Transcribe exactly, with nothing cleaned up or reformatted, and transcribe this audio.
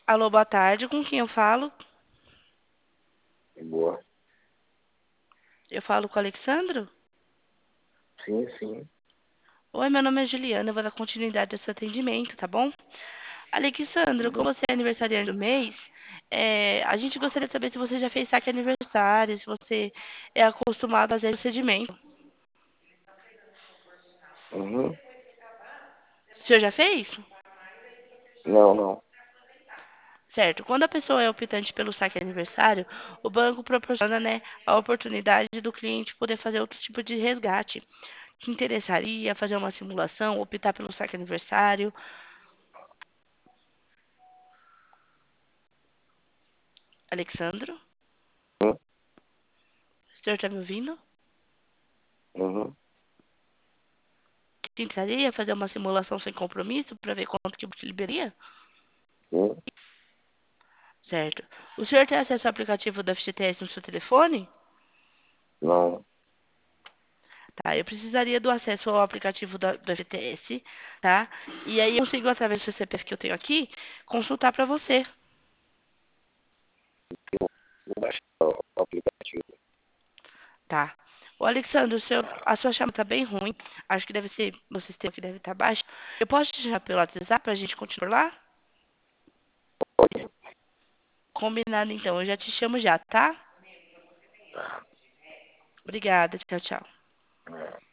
Alô, boa tarde. Com quem eu falo? Boa. Eu falo com o Alexandro? Sim, sim. Oi, meu nome é Juliana. Eu vou dar continuidade ao seu atendimento, tá bom? Alexandro, Bom, como você é aniversariante do mês, é, a gente gostaria de saber se você já fez saque aniversário, se você é acostumado a fazer esse procedimento. uhum. O senhor já fez? Não, não. Certo. Quando a pessoa é optante pelo saque aniversário, o banco proporciona, né, a oportunidade do cliente poder fazer outro tipo de resgate. Te interessaria fazer uma simulação, optar pelo saque aniversário? Alexandro, Uhum. o senhor está me ouvindo? Uhum. Te interessaria fazer uma simulação sem compromisso para ver quanto que te liberaria? Sim. Certo. O senhor tem acesso ao aplicativo do F G T S no seu telefone? Não. Tá, eu precisaria do acesso ao aplicativo da- do F G T S, tá? E aí eu consigo, através do C P F que eu tenho aqui, consultar para você, Vou baixar o aplicativo. tá? O Alexandre, o seu, a sua chama tá bem ruim. Acho que deve ser, o sistema que deve estar baixo. Eu posso te chamar pelo WhatsApp pra gente continuar lá? Pode. Combinado então, eu já te chamo já, tá? Obrigada, tchau, tchau. Tá.